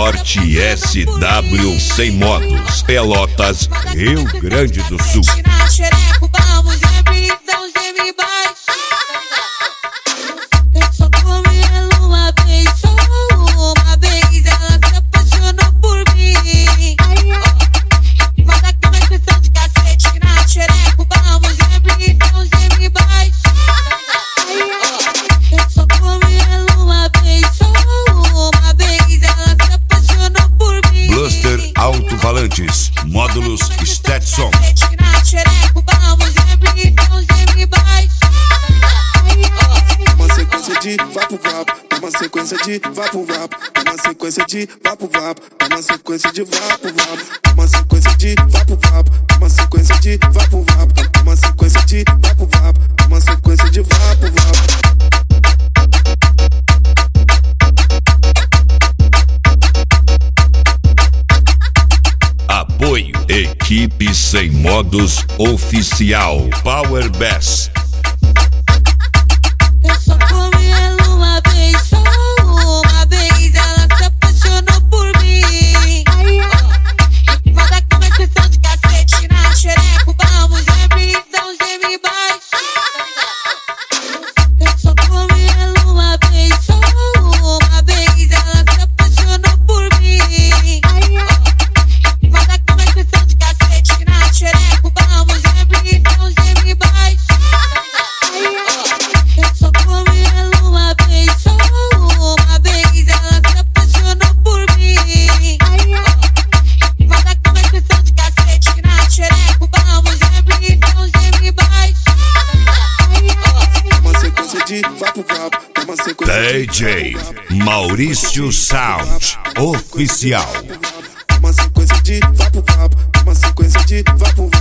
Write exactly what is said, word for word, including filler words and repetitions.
Forte S W sem modos, Pelotas, Rio Grande do Sul. Alto-falantes, módulos Stetson. Uma sequência de vapo vapo, uma sequência de vapo vapo, uma sequência de vapo vapo, uma sequência de vapo vapo, uma sequência de vapo vapo, uma sequência de vapo vapo, uma sequência de vapo vapo, uma sequência de vapo vapo. Apoio Equipe Sem Modos Oficial Power Bass. Eu só comi ela uma vez, só uma vez. Ela se apaixonou por mim. Manda com uma expressão de cacete na xereca. Vamos abrir, então geme baixo. Eu só comi ela uma vez, só uma vez. Ela se apaixonou por mim. Manda com uma expressão de cacete na xereca. Vamos abrir, então geme baixo. Eu só comi ela uma vez, só uma vez. Ela se apaixonou por mim. Manda com uma expressão de cacete na xereca. Vamos abrir, então geme baixo. Uma sequência de vapo vapo, uma sequência D J Maurício Sound Oficial. Uma sequência de vapo vapo, uma sequência de vapo vapo.